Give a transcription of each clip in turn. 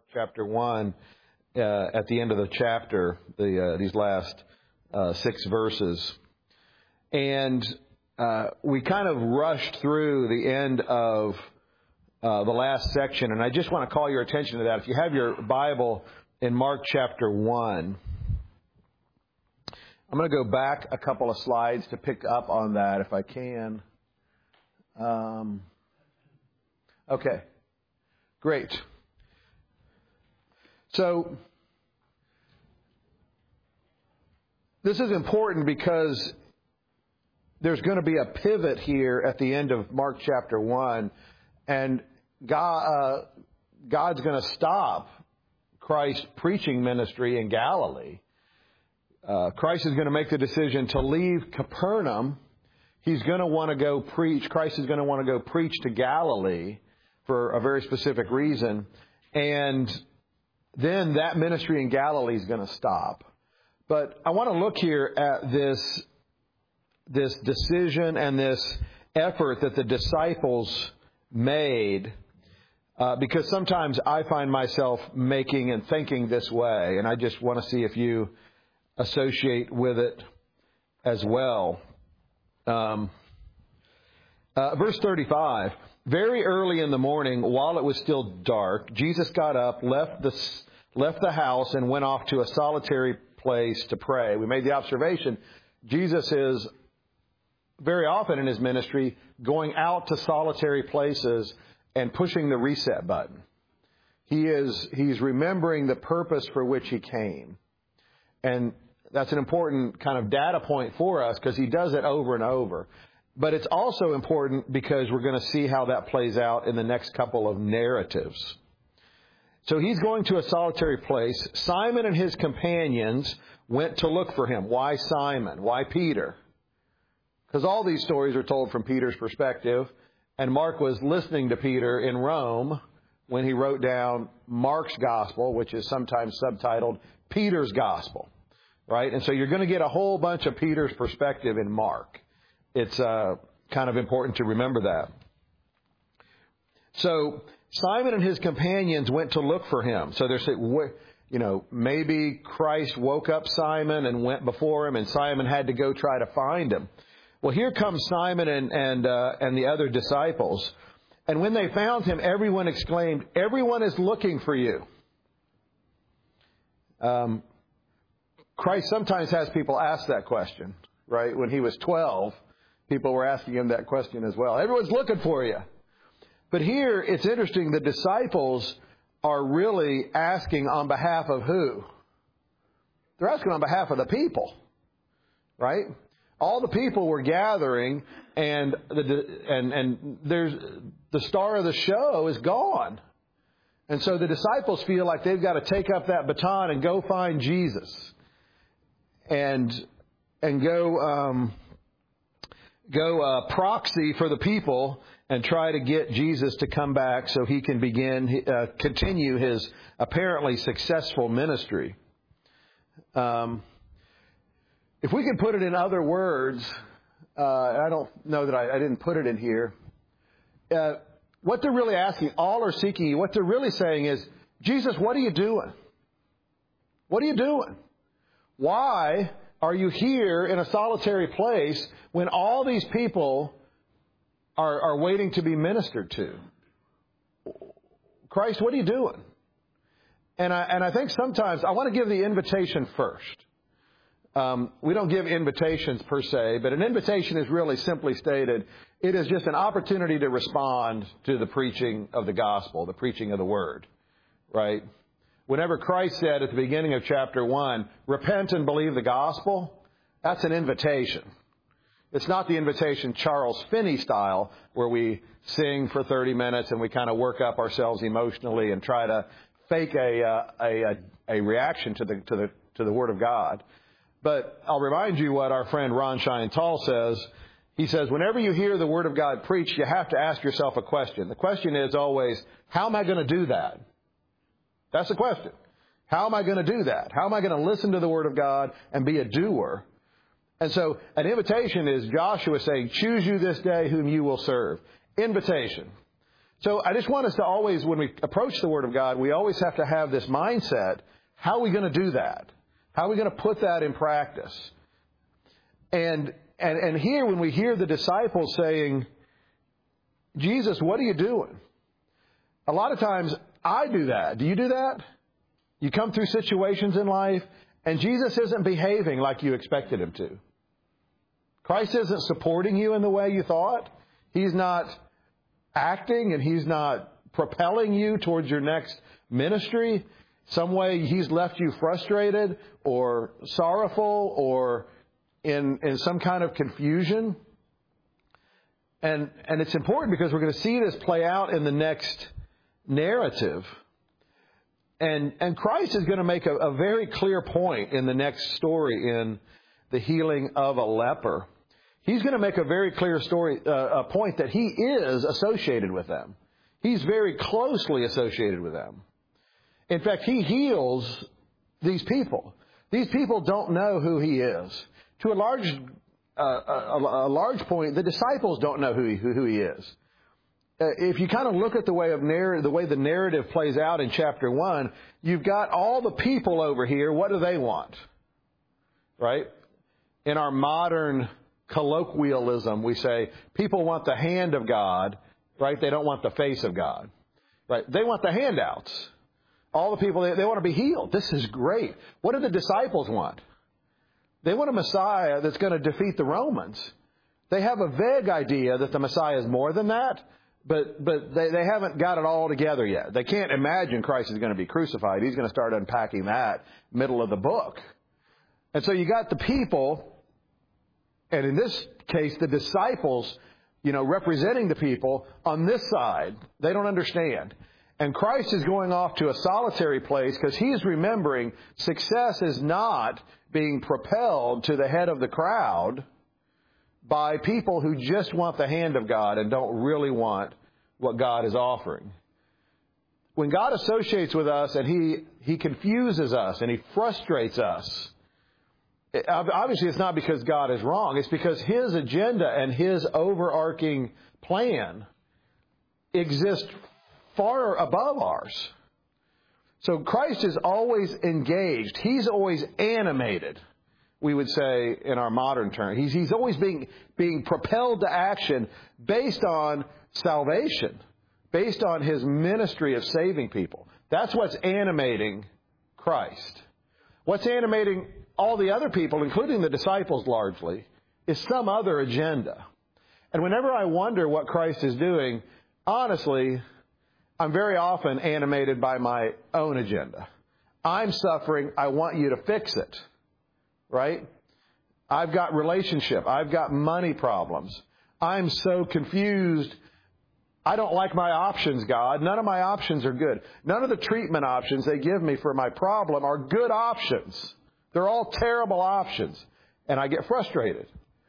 Mark chapter 1, at the end of the chapter, these last 6 verses. And we kind of rushed through the end of the last section, and I just want to call your attention to that. If you have your Bible in Mark chapter 1, I'm going to go back a couple of slides to pick up on that if I can. Okay, great. So, this is important because there's going to be a pivot here at the end of Mark chapter 1, and God's going to stop Christ's preaching ministry in Galilee. Christ is going to make the decision to leave Capernaum. He's going to want to go preach. Christ is going to want to go preach to Galilee for a very specific reason. And then that ministry in Galilee is going to stop. But I want to look here at this decision and this effort that the disciples made, because sometimes I find myself making and thinking this way, and I just want to see if you associate with it as well. Verse 35, very early in the morning, while it was still dark, Jesus got up, left the house, and went off to a solitary place to pray. We made the observation, Jesus is very often in his ministry going out to solitary places and pushing the reset button. He's remembering the purpose for which he came. And that's an important kind of data point for us because he does it over and over. But it's also important because we're going to see how that plays out in the next couple of narratives. So he's going to a solitary place. Simon and his companions went to look for him. Why Simon? Why Peter? Because all these stories are told from Peter's perspective. And Mark was listening to Peter in Rome when he wrote down Mark's gospel, which is sometimes subtitled Peter's gospel. Right? And so you're going to get a whole bunch of Peter's perspective in Mark. It's kind of important to remember that. So Simon and his companions went to look for him. So they're saying, maybe Christ woke up Simon and went before him, and Simon had to go try to find him. Well, here comes Simon and the other disciples. And when they found him, everyone exclaimed, "Everyone is looking for you." Christ sometimes has people ask that question, right? When he was 12, people were asking him that question as well. Everyone's looking for you. But here, it's interesting, the disciples are really asking on behalf of who? They're asking on behalf of the people, right? All the people were gathering, and there's the star of the show is gone. And so the disciples feel like they've got to take up that baton and go find Jesus. And go proxy for the people and try to get Jesus to come back so he can continue his apparently successful ministry. If we can put it in other words, I don't know that I didn't put it in here. What they're really asking, all are seeking you. What they're really saying is, Jesus, what are you doing? What are you doing? Why are you here in a solitary place when all these people are waiting to be ministered to? Christ, what are you doing? And I think sometimes I want to give the invitation first. We don't give invitations per se, but an invitation is really simply stated. It is just an opportunity to respond to the preaching of the gospel, the preaching of the word, right? Whenever Christ said at the beginning of chapter 1, repent and believe the gospel, that's an invitation. It's not the invitation Charles Finney style, where we sing for 30 minutes and we kind of work up ourselves emotionally and try to fake a reaction to the Word of God. But I'll remind you what our friend Ron Shine-Tall says. He says, whenever you hear the Word of God preached, you have to ask yourself a question. The question is always, how am I going to do that? That's the question. How am I going to do that? How am I going to listen to the Word of God and be a doer? And so an invitation is Joshua saying, choose you this day whom you will serve. Invitation. So I just want us to always, when we approach the Word of God, we always have to have this mindset. How are we going to do that? How are we going to put that in practice? And here, when we hear the disciples saying, Jesus, what are you doing? A lot of times I do that. Do you do that? You come through situations in life and Jesus isn't behaving like you expected him to. Christ isn't supporting you in the way you thought. He's not acting and he's not propelling you towards your next ministry. Some way he's left you frustrated or sorrowful or in some kind of confusion. And it's important because we're going to see this play out in the next narrative. And Christ is going to make a very clear point in the next story in the healing of a leper. He's going to make a very clear a point that he is associated with them. He's very closely associated with them. In fact, he heals these people. These people don't know who he is. To a large point, the disciples don't know who he is. If you kind of look at the way the narrative plays out in chapter 1, you've got all the people over here. What do they want? Right? In our modern colloquialism, we say people want the hand of God, right? They don't want the face of God, right? They want the handouts. All the people, they want to be healed. This is great. What do the disciples want? They want a Messiah that's going to defeat the Romans. They have a vague idea that the Messiah is more than that, but they haven't got it all together yet. They can't imagine Christ is going to be crucified. He's going to start unpacking that middle of the book. And so you got the people, and in this case, the disciples, representing the people on this side. They don't understand. And Christ is going off to a solitary place because he's remembering success is not being propelled to the head of the crowd by people who just want the hand of God and don't really want what God is offering. When God associates with us and he confuses us and he frustrates us, obviously it's not because God is wrong. It's because his agenda and his overarching plan exist far above ours. So Christ is always engaged. He's always animated, we would say in our modern term. He's always being propelled to action based on salvation, based on his ministry of saving people. That's what's animating Christ. What's animating all the other people, including the disciples largely, is some other agenda. And whenever I wonder what Christ is doing, honestly, I'm very often animated by my own agenda. I'm suffering. I want you to fix it. Right? I've got relationship. I've got money problems. I'm so confused. I don't like my options, God. None of my options are good. None of the treatment options they give me for my problem are good options. They're all terrible options. And I get frustrated.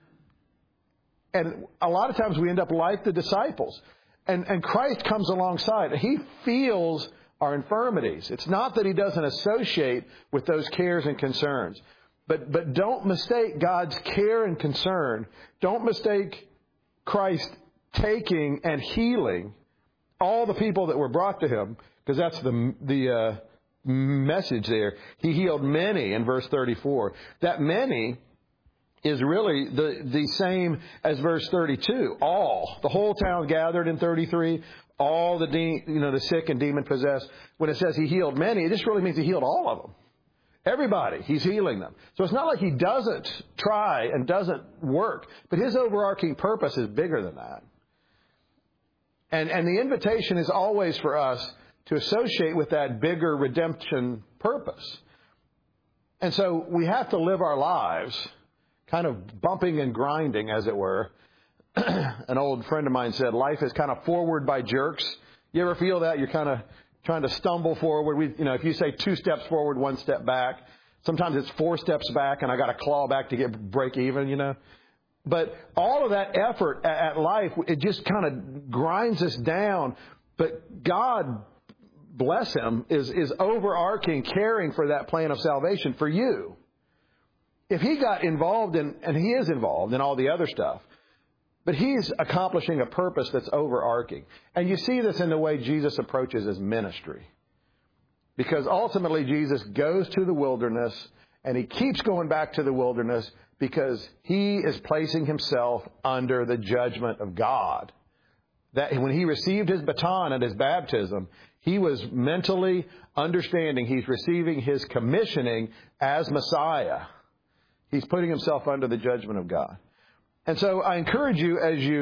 And a lot of times we end up like the disciples. And Christ comes alongside. He feels our infirmities. It's not that he doesn't associate with those cares and concerns. But don't mistake God's care and concern. Don't mistake Christ taking and healing all the people that were brought to him, because that's the message there. He healed many in verse 34. That many is really the same as verse 32. All. The whole town gathered in 33. All the sick and demon possessed. When it says he healed many, it just really means he healed all of them. Everybody. He's healing them. So it's not like he doesn't try and doesn't work. But his overarching purpose is bigger than that. And the invitation is always for us to associate with that bigger redemption purpose. And so we have to live our lives kind of bumping and grinding, as it were. An old friend of mine said, life is kind of forward by jerks. You ever feel that? You're kind of trying to stumble forward. If you say 2 steps forward, 1 step back, sometimes it's 4 steps back and I got to claw back to break even, But all of that effort at life, it just kind of grinds us down. But God, bless him, is overarching, caring for that plan of salvation for you. If he got involved and he is involved in all the other stuff, But he's accomplishing a purpose that's overarching. And you see this in the way Jesus approaches his ministry. Because ultimately Jesus goes to the wilderness, and he keeps going back to the wilderness because he is placing himself under the judgment of God. That when he received his baton at his baptism, he was mentally understanding he's receiving his commissioning as Messiah. He's putting himself under the judgment of God. And so I encourage you,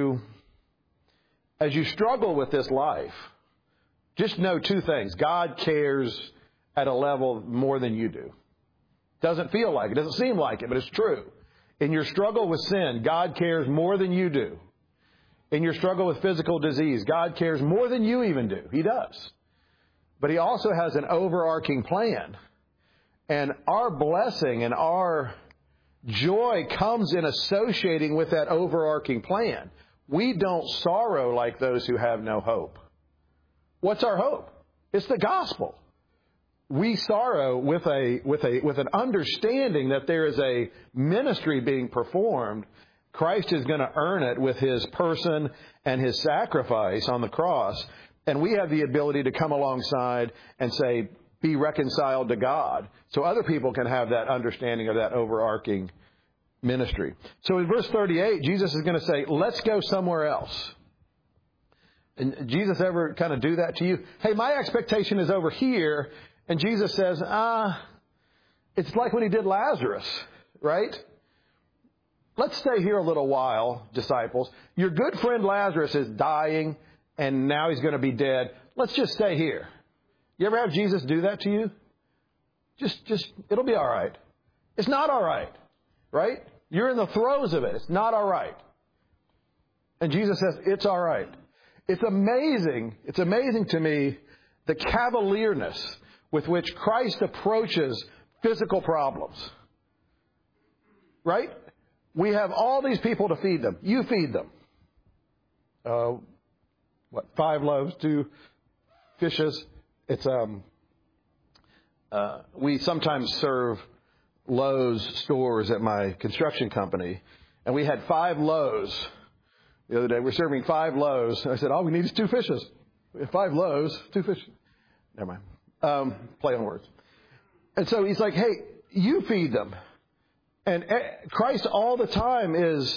as you struggle with this life, just know two things. God cares at a level more than you do. Doesn't feel like it, doesn't seem like it, but it's true. In your struggle with sin, God cares more than you do. In your struggle with physical disease, God cares more than you even do. He does. But he also has an overarching plan. And our blessing and our joy comes in associating with that overarching plan. We don't sorrow like those who have no hope. What's our hope? It's the gospel. We sorrow with an understanding that there is a ministry being performed. Christ is going to earn it with his person and his sacrifice on the cross. And we have the ability to come alongside and say, be reconciled to God. So other people can have that understanding of that overarching ministry. So in verse 38, Jesus is going to say, let's go somewhere else. And Jesus ever kind of do that to you? Hey, my expectation is over here. And Jesus says, it's like when he did Lazarus, right? Let's stay here a little while, disciples. Your good friend Lazarus is dying, and now he's going to be dead. Let's just stay here. You ever have Jesus do that to you? Just, it'll be all right. It's not all right, right? You're in the throes of it. It's not all right. And Jesus says, it's all right. It's amazing. It's amazing to me the cavalierness with which Christ approaches physical problems. Right? We have all these people to feed them. You feed them. 5 loaves, 2 fishes. It's we sometimes serve Lowe's stores at my construction company, and we had 5 loaves the other day. We're serving 5 loaves. I said, all we need is 2 fishes. We have 5 loaves, 2 fishes. Never mind. Play on words. And so he's like, hey, you feed them. And Christ all the time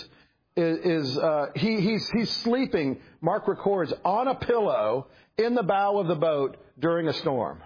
he's sleeping, Mark records, on a pillow in the bow of the boat during a storm.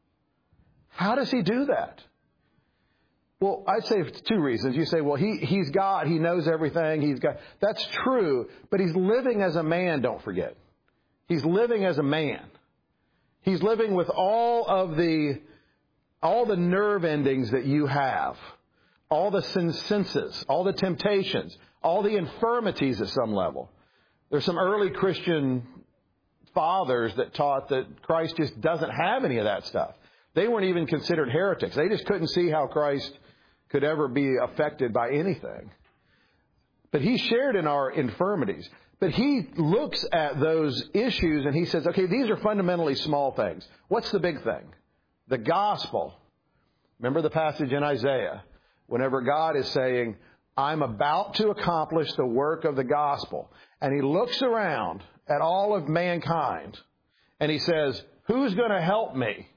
How does he do that? Well, I'd say 2 reasons. You say, well, he's God. He knows everything. He's God. That's true. But he's living as a man, don't forget. He's living as a man. He's living with all the nerve endings that you have, all the senses, all the temptations, all the infirmities at some level. There's some early Christian fathers that taught that Christ just doesn't have any of that stuff. They weren't even considered heretics. They just couldn't see how Christ could ever be affected by anything. But he shared in our infirmities. But he looks at those issues and he says, okay, these are fundamentally small things. What's the big thing? The gospel. Remember the passage in Isaiah, whenever God is saying, I'm about to accomplish the work of the gospel. And he looks around at all of mankind and he says, who's going to help me?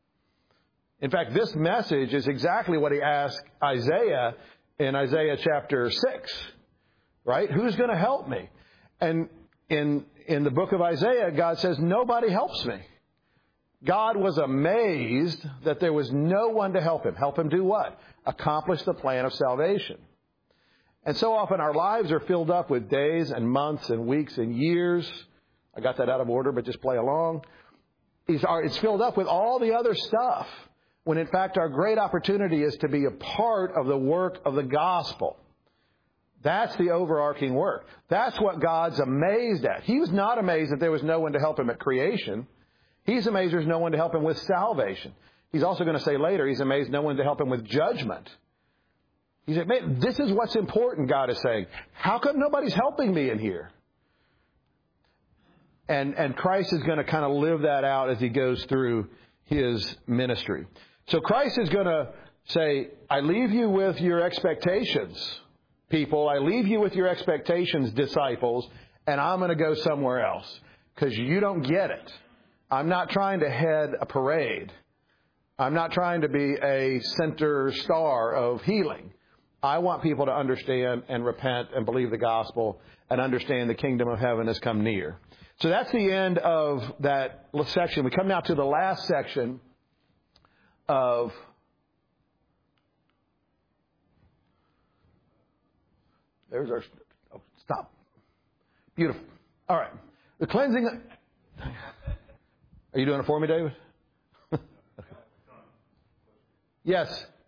In fact, this message is exactly what he asked Isaiah in Isaiah chapter 6, right? Who's going to help me? And in the book of Isaiah, God says, nobody helps me. God was amazed that there was no one to help him. Help him do what? Accomplish the plan of salvation. And so often our lives are filled up with days and months and weeks and years. I got that out of order, but just play along. It's filled up with all the other stuff, when in fact our great opportunity is to be a part of the work of the gospel. That's the overarching work. That's what God's amazed at. He was not amazed that there was no one to help him at creation. He's amazed there's no one to help him with salvation. He's also going to say later, he's amazed no one to help him with judgment. He said, man, this is what's important, God is saying. How come nobody's helping me in here? And Christ is going to kind of live that out as he goes through his ministry. So Christ is going to say, I leave you with your expectations, people. I leave you with your expectations, disciples, and I'm going to go somewhere else because you don't get it. I'm not trying to head a parade. I'm not trying to be a center star of healing. I want people to understand and repent and believe the gospel and understand the kingdom of heaven has come near. So that's the end of that section. We come now to the last section of there's our stop. Beautiful. All right. The cleansing. Are you doing it for me, David? Yes.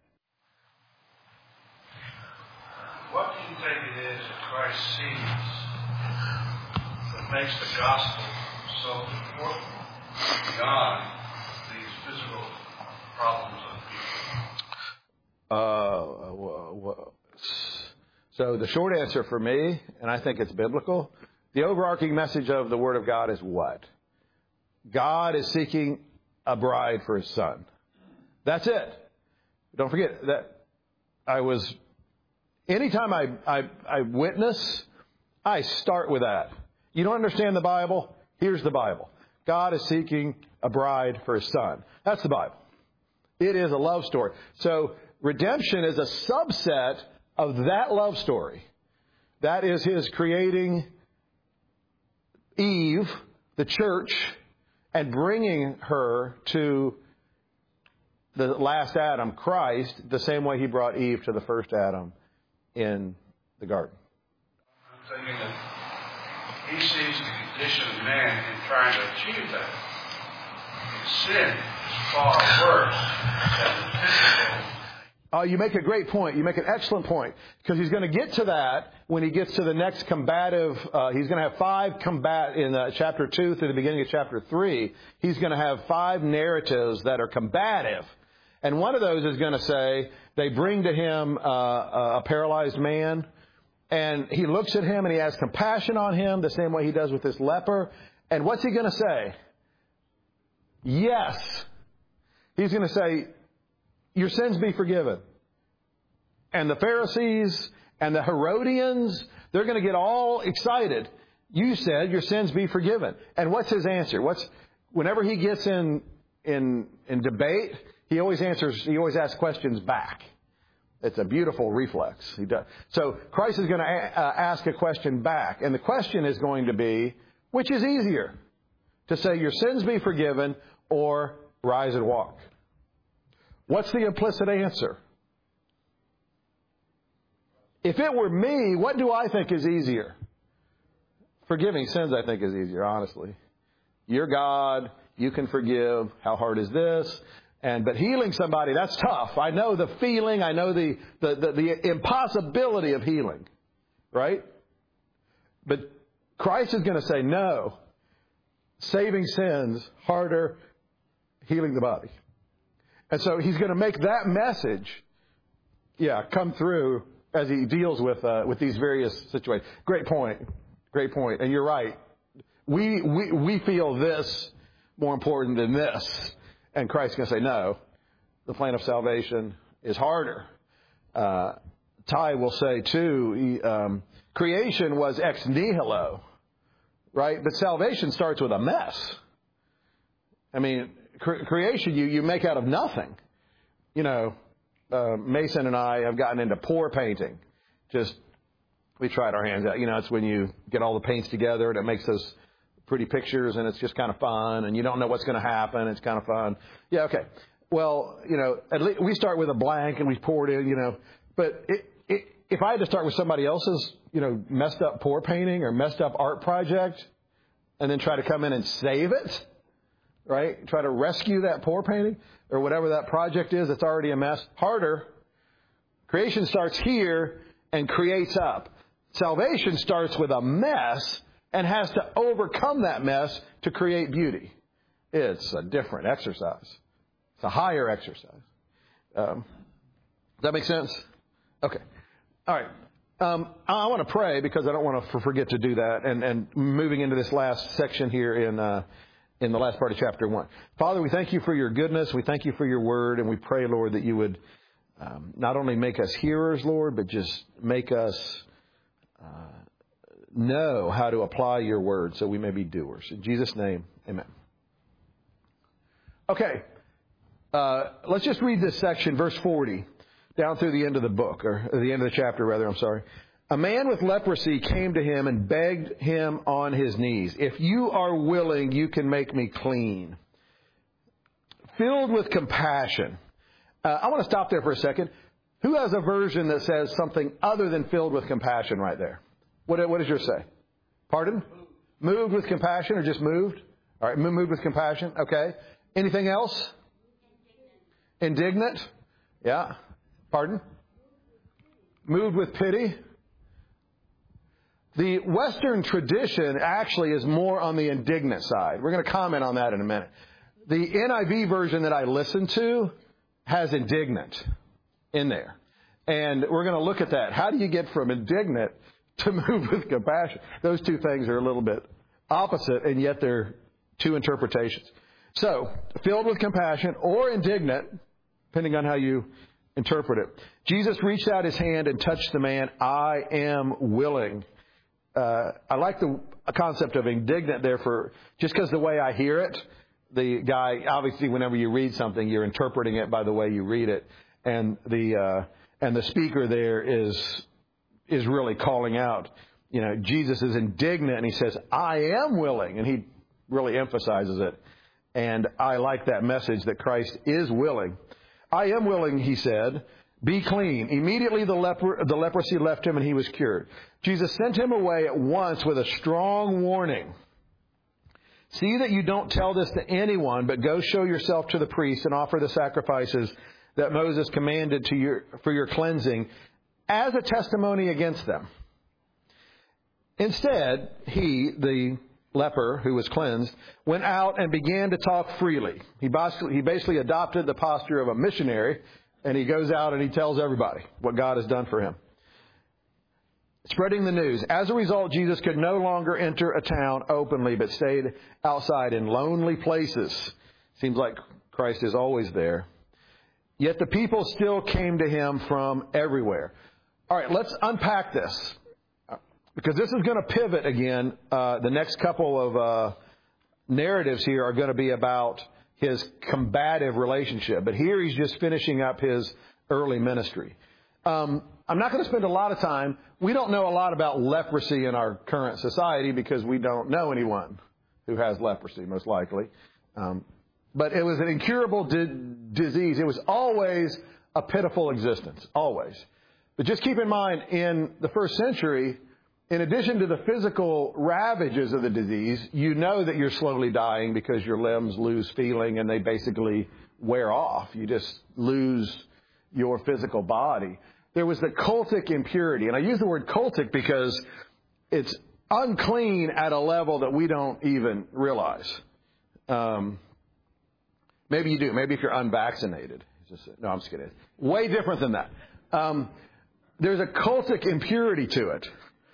What do you think it is that Christ sees that makes the gospel so important beyond these physical problems of people? So the short answer for me, and I think it's biblical, the overarching message of the Word of God is what? God is seeking a bride for His Son. That's it. Don't forget that anytime I witness, I start with that. You don't understand the Bible? Here's the Bible. God is seeking a bride for His Son. That's the Bible. It is a love story. So redemption is a subset of that love story. That is His creating Eve, the church, and bringing her to the last Adam, Christ, the same way He brought Eve to the first Adam in the garden. I'm thinking that He sees the condition of man in trying to achieve that. Sin is far worse than the physical. You make a great point. You make an excellent point. Because He's going to get to that when He gets to the next combative. He's going to have 5 in chapter 2 through the beginning of chapter 3. He's going to have 5 narratives that are combative. And one of those is going to say, they bring to Him a paralyzed man. And He looks at him and He has compassion on him the same way He does with this leper. And what's He going to say? Yes. He's going to say, your sins be forgiven. And the Pharisees and the Herodians, they're going to get all excited. You said your sins be forgiven. And what's His answer? Whenever He gets in debate, He always asks questions back. It's a beautiful reflex. He does. So Christ is going to ask a question back. And the question is going to be, which is easier? To say your sins be forgiven or rise and walk? What's the implicit answer? If it were me, what do I think is easier? Forgiving sins, I think, is easier, honestly. You're God. You can forgive. How hard is this? But healing somebody, that's tough. I know the feeling. I know the impossibility of healing. Right? But Christ is going to say, no. Saving sins, harder. Healing the body. And so He's going to make that message, come through as He deals with these various situations. Great point. And you're right. We feel this more important than this. And Christ's going to say, no, the plan of salvation is harder. Ty will say, too, creation was ex nihilo, right? But salvation starts with a mess. I mean, creation you make out of nothing. Mason and I have gotten into pour painting. We tried our hands out. It's when you get all the paints together and it makes those pretty pictures, and it's just kind of fun, and you don't know what's going to happen. It's kind of fun. Yeah, okay. Well, at least we start with a blank and we pour it in, But if I had to start with somebody else's, messed up pour painting or messed up art project, and then try to come in and save it, right? Try to rescue that pour painting or whatever that project is that's already a mess. Harder. Creation starts here and creates up. Salvation starts with a mess and has to overcome that mess to create beauty. It's a different exercise. It's a higher exercise. Does that make sense? Okay. All right. I want to pray because I don't want to forget to do that. And moving into this last section here in the last part of chapter 1. Father, we thank You for Your goodness. We thank You for Your word. And we pray, Lord, that You would not only make us hearers, Lord, but just make us know how to apply your word so we may be doers. In Jesus' name, amen. Okay, let's just read this section, verse 40, down through the end of the book, or the end of the chapter, rather, I'm sorry. A man with leprosy came to him and begged him on his knees, "If you are willing, you can make me clean." Filled with compassion. I want to stop there for a second. Who has a version that says something other than filled with compassion right there? What does yours say? Pardon? Moved with compassion or just moved? All right, moved with compassion. Okay. Anything else? Indignant. Yeah. Pardon? Moved with pity. The Western tradition actually is more on the indignant side. We're going to comment on that in a minute. The NIV version that I listened to has indignant in there. And we're going to look at that. How do you get from indignant to moved with compassion? Those two things are a little bit opposite, and yet they're two interpretations. So, filled with compassion or indignant, depending on how you interpret it. Jesus reached out his hand and touched the man. "I am willing." I like the concept of indignant there just because the way I hear it. The guy, obviously, whenever you read something, you're interpreting it by the way you read it, and the speaker there is really calling out. You know, Jesus is indignant, and he says, "I am willing," and he really emphasizes it. And I like that message that Christ is willing. "I am willing," he said. "Be clean." Immediately the leprosy left him and he was cured. Jesus sent him away at once with a strong warning. "See that you don't tell this to anyone, but go show yourself to the priest and offer the sacrifices that Moses commanded for your cleansing as a testimony against them." Instead, he, the leper who was cleansed, went out and began to talk freely. He basically adopted the posture of a missionary, and he goes out and he tells everybody what God has done for him. Spreading the news. As a result, Jesus could no longer enter a town openly, but stayed outside in lonely places. Seems like Christ is always there. Yet the people still came to him from everywhere. All right, let's unpack this, because this is going to pivot again. The next couple of narratives here are going to be about his combative relationship. But here he's just finishing up his early ministry. I'm not going to spend a lot of time. We don't know a lot about leprosy in our current society because we don't know anyone who has leprosy, most likely. But it was an incurable disease. It was always a pitiful existence, always. But just keep in mind, in the first century, in addition to the physical ravages of the disease, you know that you're slowly dying because your limbs lose feeling and they basically wear off. You just lose your physical body. There was the cultic impurity. And I use the word cultic because it's unclean at a level that we don't even realize. Maybe you do. Maybe if you're unvaccinated. No, I'm just kidding. Way different than that. There's a cultic impurity to it.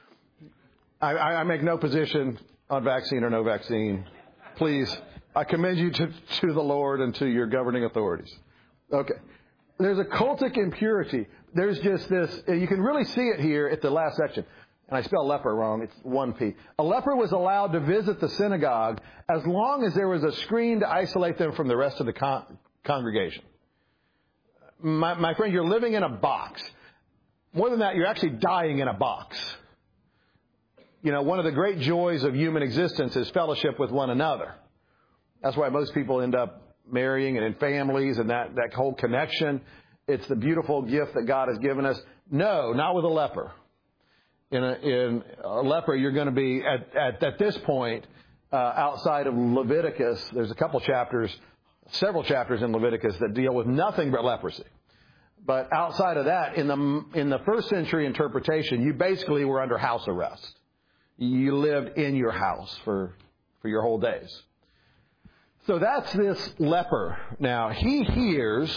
I make no position on vaccine or no vaccine. Please, I commend you to the Lord and to your governing authorities. Okay. There's a cultic impurity. There's just this, you can really see it here at the last section. And I spell leper wrong. It's 1P. A leper was allowed to visit the synagogue as long as there was a screen to isolate them from the rest of the congregation. My friend, you're living in a box. More than that, you're actually dying in a box. You know, one of the great joys of human existence is fellowship with one another. That's why most people end up marrying and in families and that whole connection. It's the beautiful gift that God has given us. No, not with a leper. In a leper, you're going to be at this point outside of Leviticus. There's several chapters in Leviticus that deal with nothing but leprosy. But outside of that, in the first century interpretation, you basically were under house arrest. You lived in your house for your whole days. So that's this leper. Now, he hears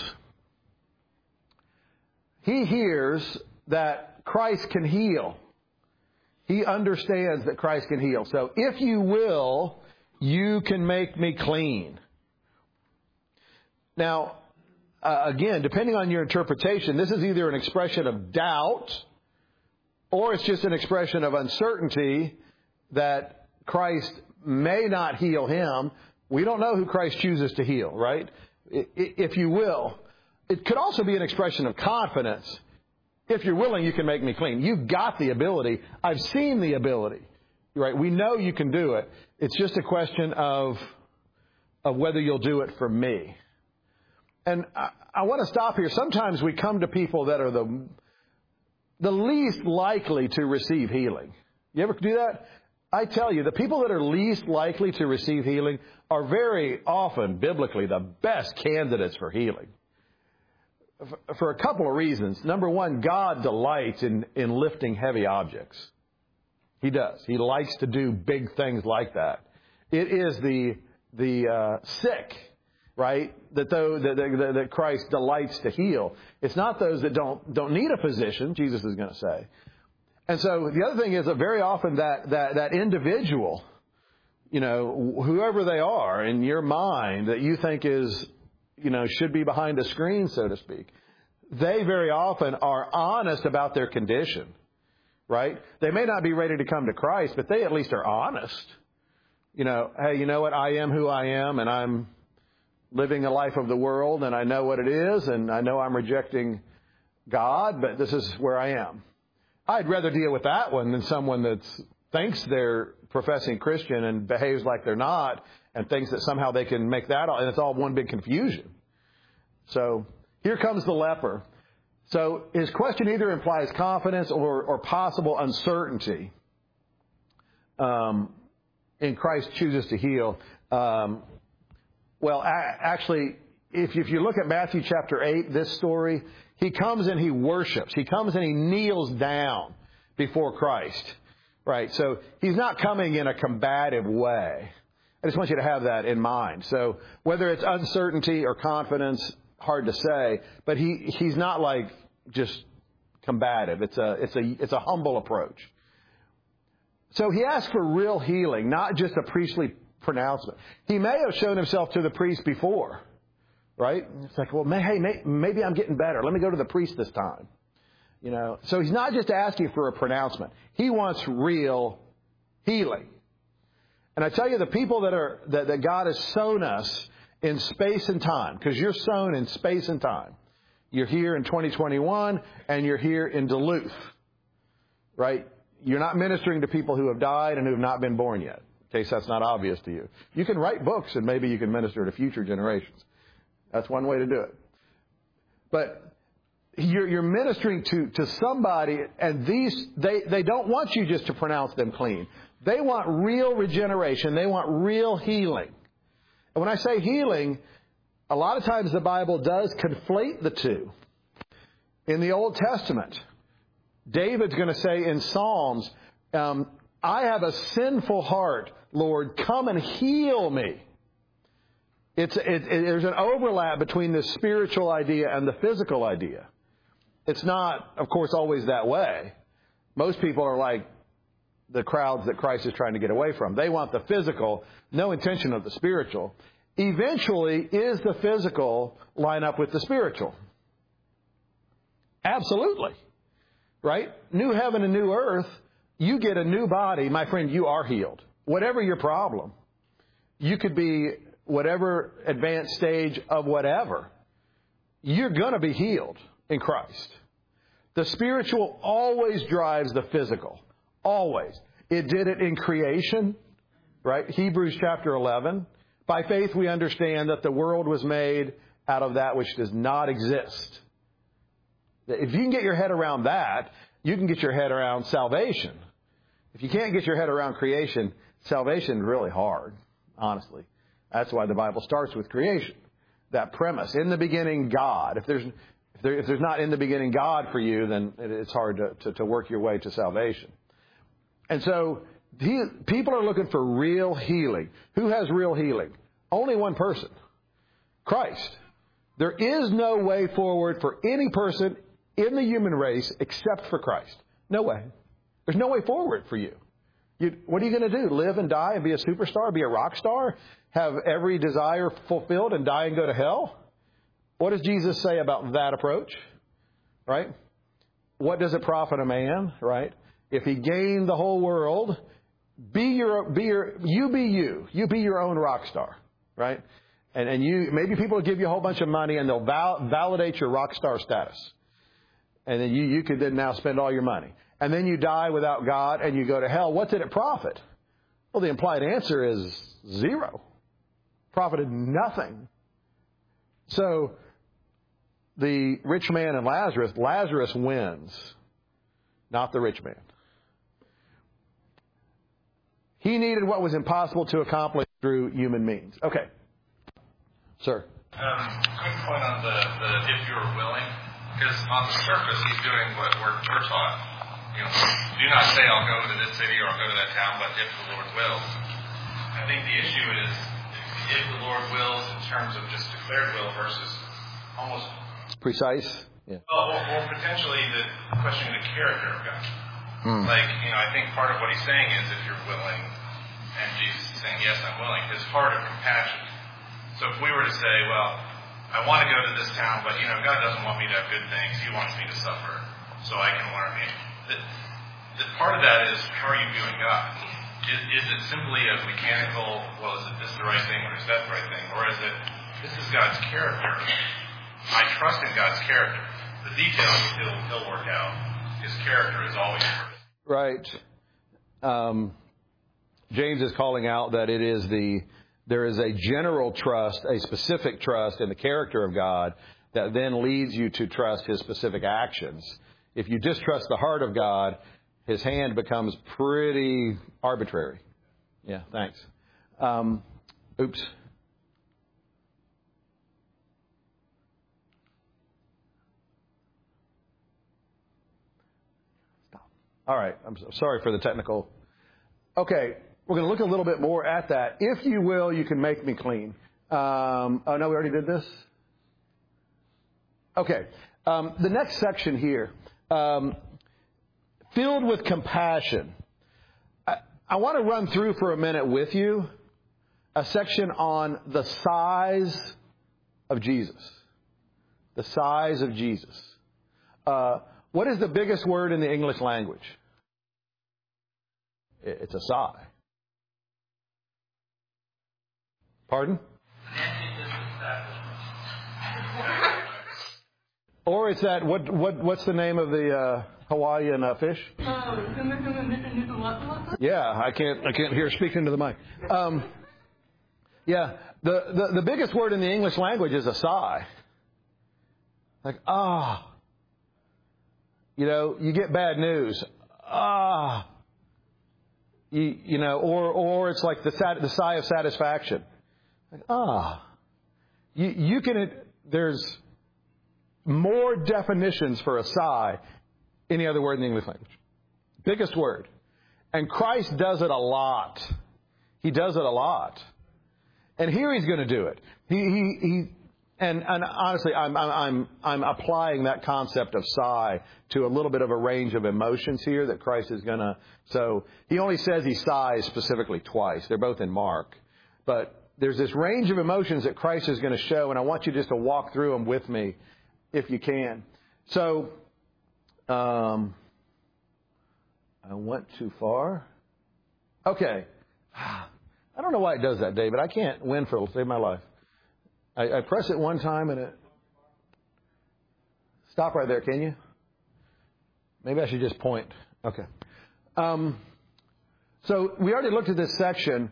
that Christ can heal. He understands that Christ can heal. So, if you will, you can make me clean. Now, again, depending on your interpretation, this is either an expression of doubt or it's just an expression of uncertainty that Christ may not heal him. We don't know who Christ chooses to heal, right? If you will. It could also be an expression of confidence. If you're willing, you can make me clean. You've got the ability. I've seen the ability, right? We know you can do it. It's just a question of whether you'll do it for me. And I want to stop here. Sometimes we come to people that are the least likely to receive healing. You ever do that? I tell you, the people that are least likely to receive healing are very often, biblically, the best candidates for healing. For a couple of reasons. Number one, God delights in lifting heavy objects. He does. He likes to do big things like that. It is the sick, right, that Christ delights to heal. It's not those that don't need a physician, Jesus is going to say. And so the other thing is that very often that individual, whoever they are in your mind that you think is, should be behind a screen, so to speak, they very often are honest about their condition, right? They may not be ready to come to Christ, but they at least are honest. Hey, you know what? I am who I am, and I'm living a life of the world, and I know what it is, and I know I'm rejecting God, but this is where I am. I'd rather deal with that one than someone that thinks they're professing Christian and behaves like they're not and thinks that somehow they can make that all, and it's all one big confusion. So here comes the leper. So his question either implies confidence or possible uncertainty in Christ chooses to heal. Actually, if you look at Matthew chapter 8, this story, he comes and he worships. He comes and he kneels down before Christ. Right? So he's not coming in a combative way. I just want you to have that in mind. So whether it's uncertainty or confidence, hard to say, but he's not like just combative. It's a humble approach. So he asked for real healing, not just a priestly pronouncement. He may have shown himself to the priest before, right? It's like, well, maybe I'm getting better. Let me go to the priest this time. So he's not just asking for a pronouncement. He wants real healing. And I tell you, the people that God has sown us in space and time, because you're sown in space and time. You're here in 2021 and you're here in Duluth, right? You're not ministering to people who have died and who have not been born yet, in case that's not obvious to you. You can write books and maybe you can minister to future generations. That's one way to do it. But you're ministering to somebody, and they don't want you just to pronounce them clean. They want real regeneration. They want real healing. And when I say healing, a lot of times the Bible does conflate the two. In the Old Testament, David's going to say in Psalms, I have a sinful heart, Lord, come and heal me. There's an overlap between the spiritual idea and the physical idea. It's not, of course, always that way. Most people are like the crowds that Christ is trying to get away from. They want the physical, no intention of the spiritual. Eventually, is the physical line up with the spiritual? Absolutely. Right? New heaven and new earth, you get a new body. My friend, you are healed. Whatever your problem, you could be whatever advanced stage of whatever. You're going to be healed in Christ. The spiritual always drives the physical. Always. It did it in creation, right? Hebrews chapter 11. By faith we understand that the world was made out of that which does not exist. If you can get your head around that, you can get your head around salvation. If you can't get your head around creation, salvation is really hard, honestly. That's why the Bible starts with creation. That premise. In the beginning, God. If there's not in the beginning God for you, then it's hard to work your way to salvation. And so people are looking for real healing. Who has real healing? Only one person. Christ. There is no way forward for any person in the human race except for Christ. No way. There's no way forward for you. What are you going to do? Live and die and be a superstar? Be a rock star? Have every desire fulfilled and die and go to hell? What does Jesus say about that approach? Right? What does it profit a man? Right? If he gained the whole world, you be your own rock star. Right? And maybe people will give you a whole bunch of money and they'll validate your rock star status. And then you could then now spend all your money. And then you die without God and you go to hell. What did it profit? Well, the implied answer is zero. Profited nothing. So the rich man and Lazarus wins, not the rich man. He needed what was impossible to accomplish through human means. Okay. Sir. Quick point on the if you're willing, because on the surface he's doing what we're taught. Do not say I'll go to this city or I'll go to that town, but if the Lord wills. I think the issue is if the Lord wills in terms of just declared will versus almost precise. Yeah. Or potentially the question of the character of God. I think part of what he's saying is if you're willing, and Jesus is saying, yes, I'm willing, his heart of compassion. So if we were to say, well, I want to go to this town, but God doesn't want me to have good things. He wants me to suffer so I can learn. The part of that is, how are you viewing God? Is it simply a mechanical, well, is this the right thing or is that the right thing? Or is it, this is God's character. I trust in God's character. The details he'll work out. His character is always perfect. Right. James is calling out that there is a general trust, a specific trust in the character of God that then leads you to trust his specific actions. If you distrust the heart of God, his hand becomes pretty arbitrary. Yeah, thanks. Oops. Stop. All right. I'm sorry for the technical. Okay. We're going to look a little bit more at that. If you will, you can make me clean. Oh, no, we already did this? Okay. The next section here. Filled with compassion. I want to run through for a minute with you a section on the size of Jesus. The size of Jesus. What is the biggest word in the English language? It's a sigh. Pardon? Or it's that, what's the name of the Hawaiian fish? Yeah, I can't hear speaking into the mic. Yeah, the biggest word in the English language is a sigh. Like, you get bad news. Or it's like the sigh of satisfaction. Like, you can, there's more definitions for a sigh any other word in the English language. Biggest word. And Christ does it a lot. He does it a lot. And here he's going to do it. And honestly, I'm applying that concept of sigh to a little bit of a range of emotions here that Christ is going to. So he only says he sighs specifically twice. They're both in Mark. But there's this range of emotions that Christ is going to show, and I want you just to walk through them with me if you can. So, I went too far. Okay. I don't know why it does that, David. I can't win for save my life. I press it one time and it... Stop right there, can you? Maybe I should just point. Okay. So we already looked at this section.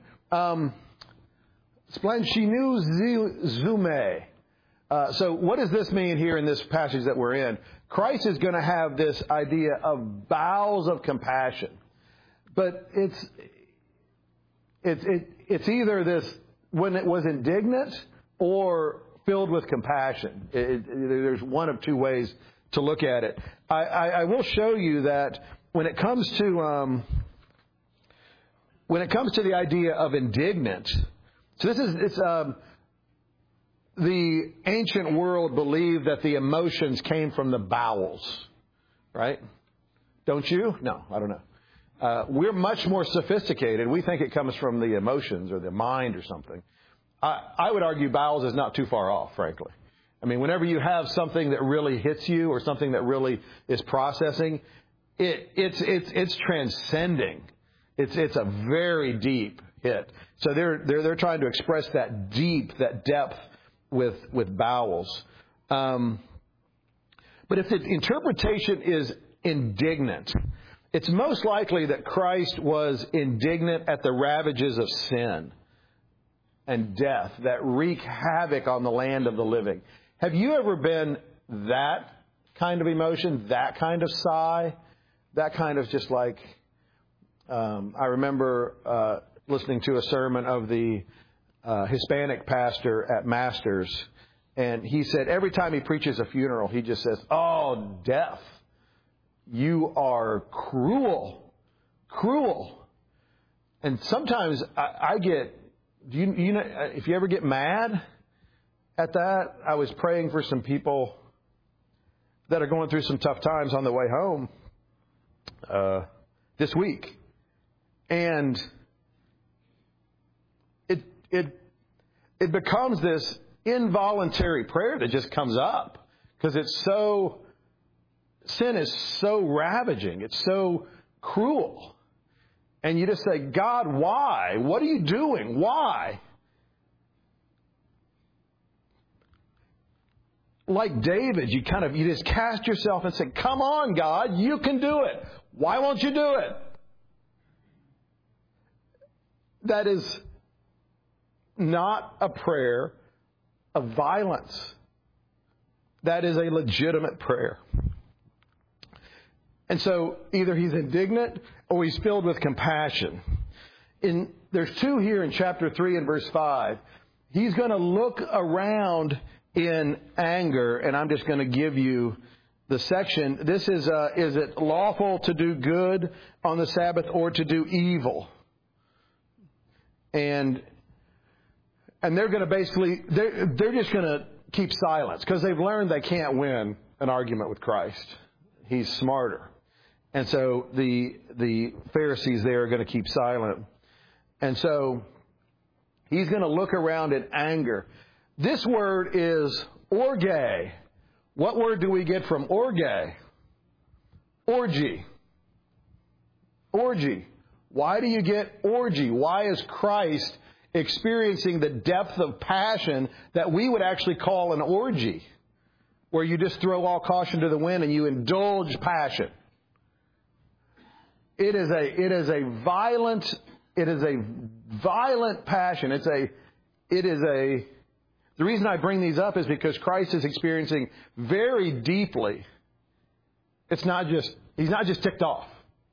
Splenchinu zume. So what does this mean here in this passage that we're in? Christ is going to have this idea of bowels of compassion. But it's either this, when it was indignant or filled with compassion. There's one of two ways to look at it. I will show you that when it comes to the idea of indignant, so the ancient world believed that the emotions came from the bowels, right? Don't you? No, I don't know. We're much more sophisticated. We think it comes from the emotions or the mind or something. I would argue bowels is not too far off, frankly. I mean, whenever you have something that really hits you or something that really is processing, it's transcending. It's a very deep hit. So they're trying to express that depth with bowels. But if the interpretation is indignant, it's most likely that Christ was indignant at the ravages of sin and death that wreak havoc on the land of the living. Have you ever been that kind of emotion, that kind of sigh, that kind of just like, I remember listening to a sermon of the Hispanic pastor at Masters, and he said every time he preaches a funeral, he just says, "Oh, death, you are cruel, cruel." And sometimes I get, you know, if you ever get mad at that, I was praying for some people that are going through some tough times on the way home this week, and it becomes this involuntary prayer that just comes up because sin is so ravaging, it's so cruel, and you just say, "God, why? What are you doing? Why?" Like David, you just cast yourself and say, "Come on, God, you can do it. Why won't you do it?" That is not a prayer of violence. That is a legitimate prayer. And so either he's indignant or he's filled with compassion. There's two here in chapter 3 and verse 5. He's going to look around in anger, and I'm just going to give you the section. This is it lawful to do good on the Sabbath or to do evil? And they're going to basically, they're just going to keep silence because they've learned they can't win an argument with Christ. He's smarter. And so the Pharisees there are going to keep silent. And so he's going to look around in anger. This word is orge. What word do we get from orge? Orgy. Orgy. Why do you get orgy? Why is Christ experiencing the depth of passion that we would actually call an orgy, where you just throw all caution to the wind and you indulge passion? It is a violent passion. The reason I bring these up is because Christ is experiencing very deeply. He's not just ticked off.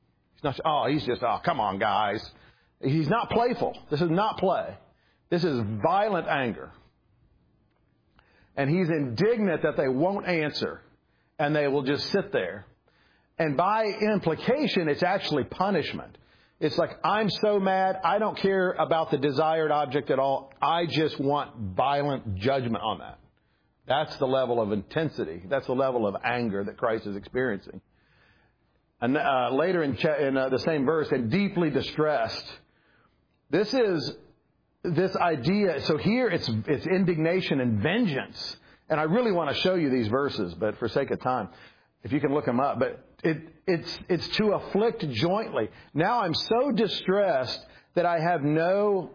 Come on, guys. He's not playful. This is not play. This is violent anger. And he's indignant that they won't answer and they will just sit there. And by implication, it's actually punishment. It's like, I'm so mad, I don't care about the desired object at all. I just want violent judgment on that. That's the level of intensity. That's the level of anger that Christ is experiencing. And later in the same verse, and deeply distressed. This is this idea. So here it's indignation and vengeance. And I really want to show you these verses, but for sake of time, if you can look them up. But it's to afflict jointly. Now I'm so distressed that I have no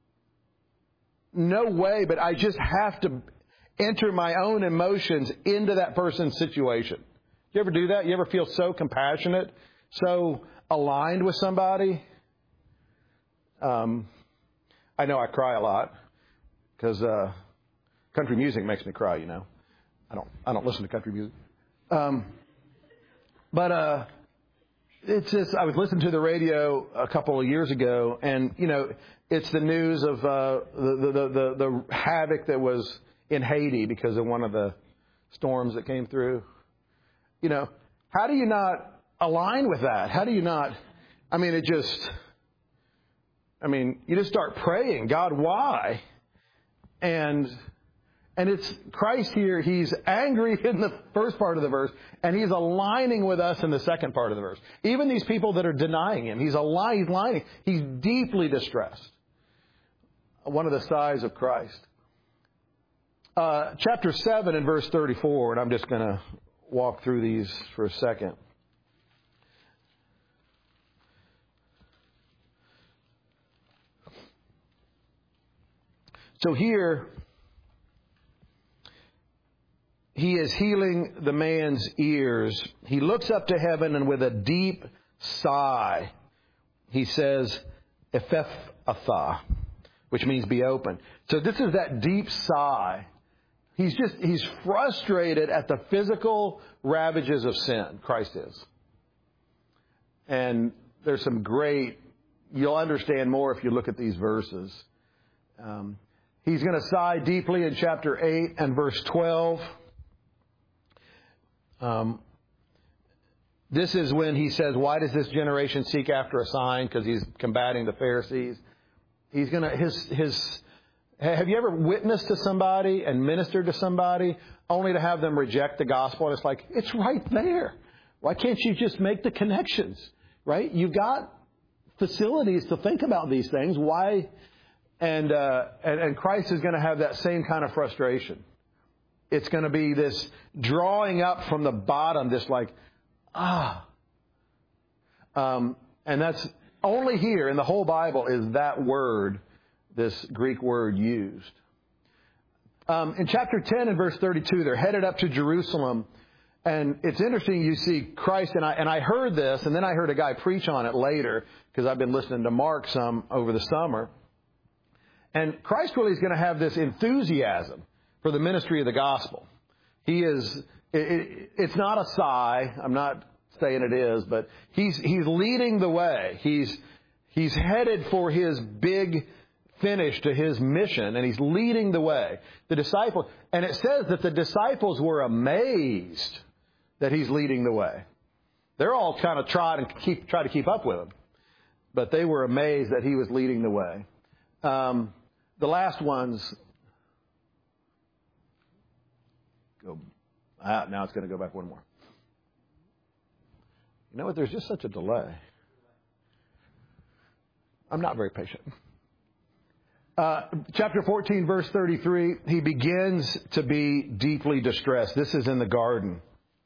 way, but I just have to enter my own emotions into that person's situation. You ever do that? You ever feel so compassionate, so aligned with somebody? I know I cry a lot because country music makes me cry. You know, I don't listen to country music, but it's just, I was listening to the radio a couple of years ago, and you know, it's the news of the havoc that was in Haiti because of one of the storms that came through. You know, how do you not align with that? How do you not? I mean, you just start praying, God, why? And it's Christ here. He's angry in the first part of the verse, and he's aligning with us in the second part of the verse. Even these people that are denying him, he's aligning. He's deeply distressed. One of the sighs of Christ. chapter 7 and verse 34, and I'm just going to walk through these for a second. So here, he is healing the man's ears. He looks up to heaven, and with a deep sigh, he says, Ephphatha, which means be open. So this is that deep sigh. He's frustrated at the physical ravages of sin. Christ is. And there's some great, you'll understand more if you look at these verses. He's going to sigh deeply in chapter 8 and verse 12. This is when he says, why does this generation seek after a sign? Because he's combating the Pharisees. He's going to, have you ever witnessed to somebody and ministered to somebody only to have them reject the gospel? And it's like, it's right there. Why can't you just make the connections? Right? You've got facilities to think about these things. Why? And Christ is going to have that same kind of frustration. It's going to be this drawing up from the bottom, this like, and that's only here in the whole Bible is that word, this Greek word used. In chapter 10 and verse 32, they're headed up to Jerusalem. And it's interesting, you see Christ, and I heard this, and then I heard a guy preach on it later, because I've been listening to Mark some over the summer. And Christ really is going to have this enthusiasm for the ministry of the gospel. He is, it's not a sigh. I'm not saying it is, but he's leading the way. He's headed for his big finish to his mission, and he's leading the way. The disciples, and it says that the disciples were amazed that he's leading the way. They're all kind of try to keep up with him, but they were amazed that he was leading the way. The last ones go. Now it's going to go back one more. You know what? There's just such a delay. I'm not very patient. Chapter 14, verse 33, he begins to be deeply distressed. This is in the garden.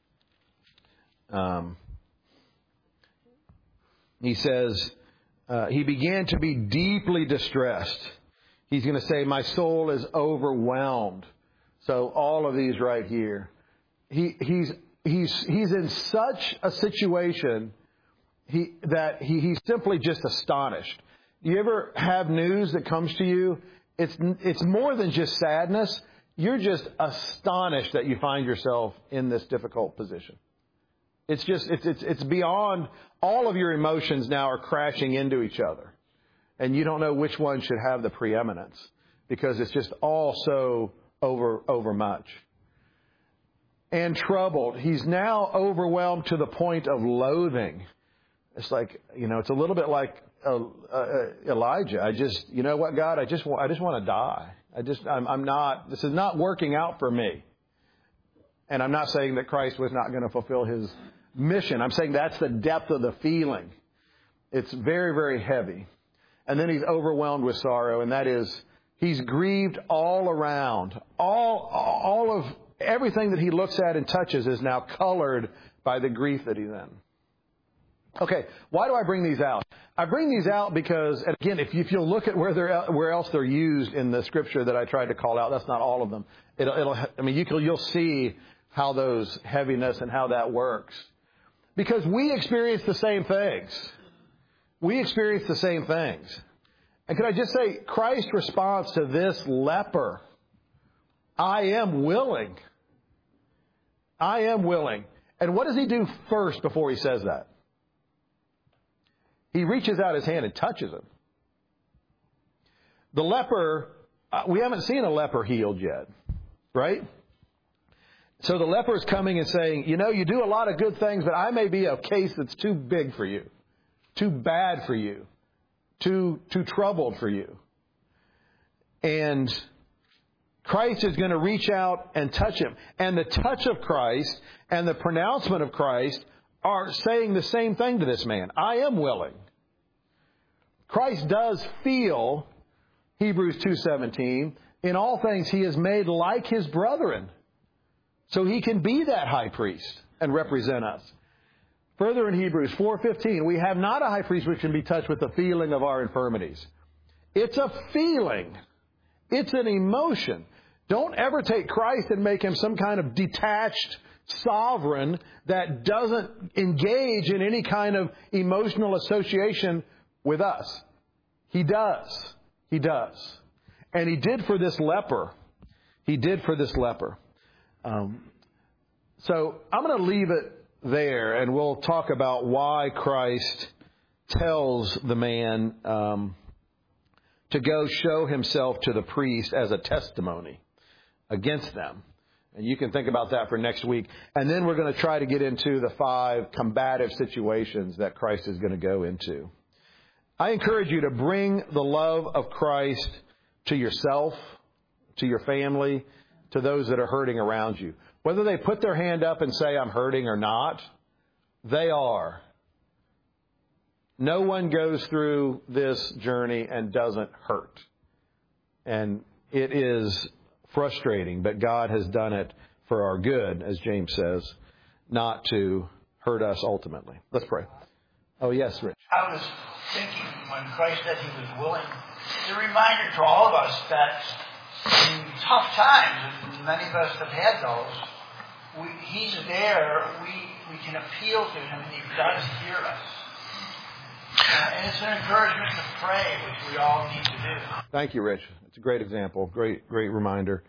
He says, he began to be deeply distressed. He's going to say, my soul is overwhelmed. So all of these right here. He's in such a situation that he's simply just astonished. Do you ever have news that comes to you? It's more than just sadness. You're just astonished that you find yourself in this difficult position. It's beyond, all of your emotions now are crashing into each other. And you don't know which one should have the preeminence because it's just all so over much. And troubled. He's now overwhelmed to the point of loathing. It's like, it's a little bit like Elijah. You know what, God, I just want to die. I'm not, this is not working out for me. And I'm not saying that Christ was not going to fulfill his mission. I'm saying that's the depth of the feeling. It's very, very heavy. And then he's overwhelmed with sorrow, and that is, he's grieved all around. All of everything that he looks at and touches is now colored by the grief that he's in. Okay, why do I bring these out? I bring these out because, and again, if you'll look at where else they're used in the scripture that I tried to call out, that's not all of them. You'll see how those heaviness and how that works. Because we experience the same things. We experience the same things. And can I just say, Christ's response to this leper, I am willing. I am willing. And what does he do first before he says that? He reaches out his hand and touches him. The leper, we haven't seen a leper healed yet, right? So the leper is coming and saying, you do a lot of good things, but I may be a case that's too big for you, too bad for you, too troubled for you. And Christ is going to reach out and touch him. And the touch of Christ and the pronouncement of Christ are saying the same thing to this man. I am willing. Christ does feel, Hebrews 2:17, in all things he is made like his brethren, so he can be that high priest and represent us. Further in Hebrews 4:15, we have not a high priest which can be touched with the feeling of our infirmities. It's a feeling. It's an emotion. Don't ever take Christ and make him some kind of detached sovereign that doesn't engage in any kind of emotional association with us. He does. He does. And he did for this leper. He did for this leper. So I'm going to leave it there, and we'll talk about why Christ tells the man to go show himself to the priest as a testimony against them. And you can think about that for next week. And then we're going to try to get into the 5 combative situations that Christ is going to go into. I encourage you to bring the love of Christ to yourself, to your family, to those that are hurting around you. Whether they put their hand up and say, I'm hurting or not, they are. No one goes through this journey and doesn't hurt. And it is frustrating, but God has done it for our good, as James says, not to hurt us ultimately. Let's pray. Oh, yes, Rich. I was thinking when Christ said he was willing, it's a reminder to all of us that in tough times, and many of us have had those, he's there, we can appeal to him, and he does hear us. And it's an encouragement to pray, which we all need to do. Thank you, Rich. It's a great example, great reminder.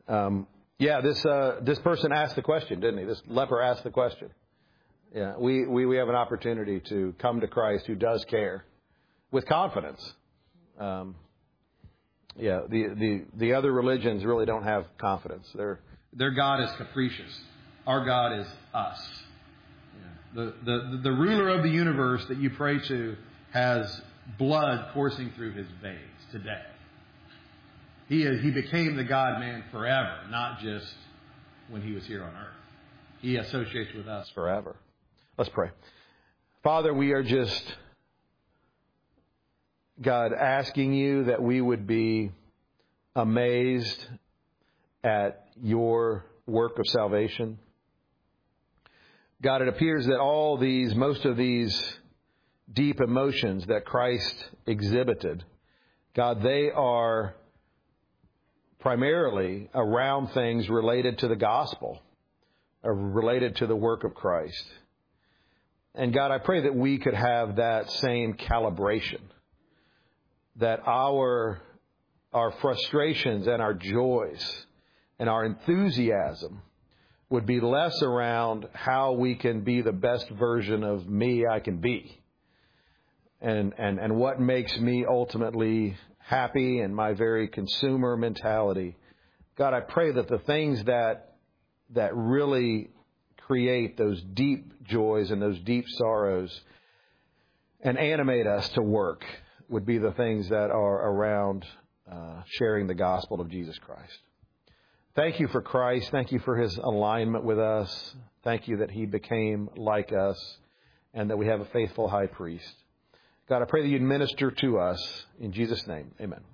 This person asked the question, didn't he? This leper asked the question. Yeah, we have an opportunity to come to Christ who does care with confidence. The other religions really don't have confidence. Their God is capricious. Our God is us. Yeah. The ruler of the universe that you pray to has blood coursing through his veins today. He became the God-man forever, not just when he was here on earth. He associates with us forever. Let's pray. Father, we are just, God, asking you that we would be amazed at your work of salvation. God, it appears that most of these deep emotions that Christ exhibited, God, they are primarily around things related to the gospel, or related to the work of Christ. And God, I pray that we could have that same calibration, that our frustrations and our joys and our enthusiasm would be less around how we can be the best version of me I can be, and what makes me ultimately happy and my very consumer mentality. God, I pray that the things that really create those deep joys and those deep sorrows and animate us to work would be the things that are around sharing the gospel of Jesus Christ. Thank you for Christ. Thank you for his alignment with us. Thank you that he became like us and that we have a faithful high priest. God, I pray that you'd minister to us. In Jesus' name, amen.